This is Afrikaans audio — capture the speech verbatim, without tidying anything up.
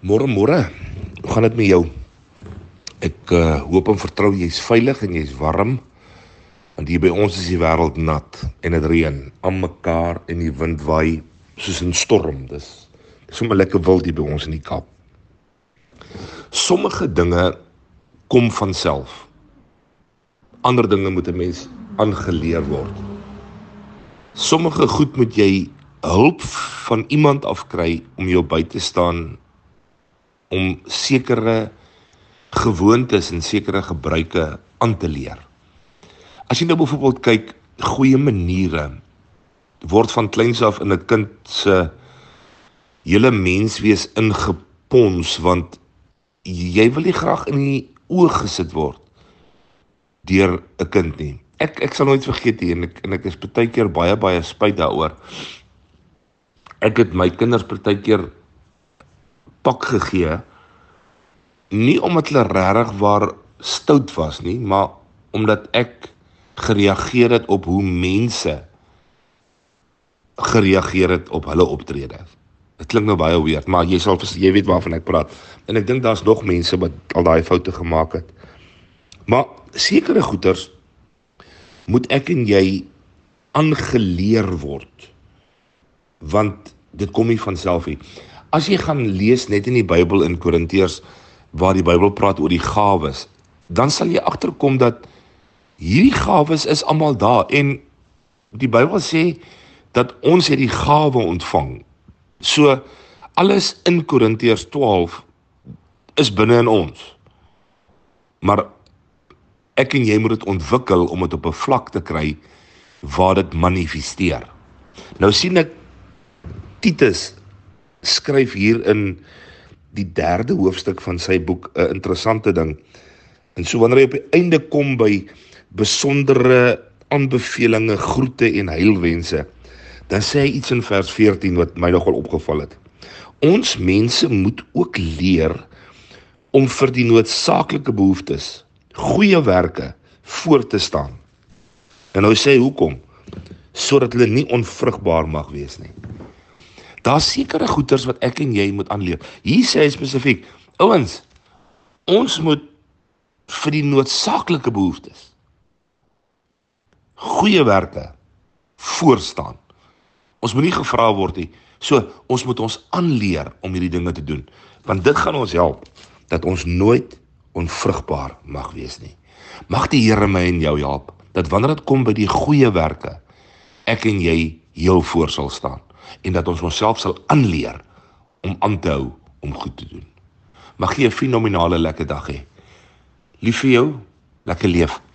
Môre, môre. Hoe gaan dit met jou? Ek uh, hoop en vertrou jy's veilig en jy's warm. Want hier by ons is die wêreld nat en dit reën aan mekaar en die wind waai soos 'n storm. Dis dis sommer lekker wild hier by ons in die Kaap. Sommige dinge kom van self. Ander dinge moet 'n mens aangeleer word. Sommige goed moet jy hulp van iemand afkry om jou by te staan, om sekere gewoontes en sekere gebruike aan te leer. As jy nou byvoorbeeld kyk, goeie maniere word van kleins af in 'n kind se hele menswees ingepons, want jy wil nie graag in die oë gesit word deur 'n kind nie. Ek ek sal nooit vergeet nie, en ek en ek is baie keer baie baie spyt daaroor. Ek het my kinders baie keer pak gegee, nie omdat hulle regtig waar stout was nie, maar omdat ek gereageer het op hoe mense gereageer het op hulle optrede. Dit klink nou baie weird, maar jy sal jy weet waarvan ek praat. En ek dink daar's nog mense wat al daai foute gemaak het. Maar sekere goeters moet ek en jy aangeleer word, want dit kom nie van self nie. As jy gaan lees net in die Bybel in Korintiërs, waar die Bybel praat oor die gawes, dan sal jy agterkom dat hierdie gawes is almal daar, en die Bybel sê dat ons het die gawe ontvang. So, alles in Korintiërs twaalf is binne in ons. Maar ek en jy moet dit ontwikkel om dit op 'n vlak te kry waar dit manifesteer. Nou sien ek Titus skryf hier in die derde hoofstuk van sy boek 'n interessante ding. En so wanneer hy op die einde kom by besondere aanbevelinge, groete en heilwense, dan sê hy iets in vers veertien wat my nogal opgeval het. Ons mense moet ook leer om vir die noodsaaklike behoeftes, goeie werke, voor te staan. En nou sê hy hoekom? Sodat hulle nie onvrugbaar mag wees nie. Daar's sekere goeters wat ek en jy moet aanleer. Hier sê hy spesifiek, ouens, ons moet vir die noodsaaklike behoeftes, goeie werke, voorstaan. Ons moet nie gevra word nie. So, ons moet ons aanleer om hierdie dinge te doen, want dit gaan ons help, dat ons nooit onvrugbaar mag wees nie. Mag die Here my en jou help, dat wanneer dit kom by die goeie werke, ek en jy heel voor sal staan, en dat ons onsself sal aanleer om aan te hou om goed te doen. Mag jy 'n fenominale lekker dag hê. Lief vir jou, lekker leef.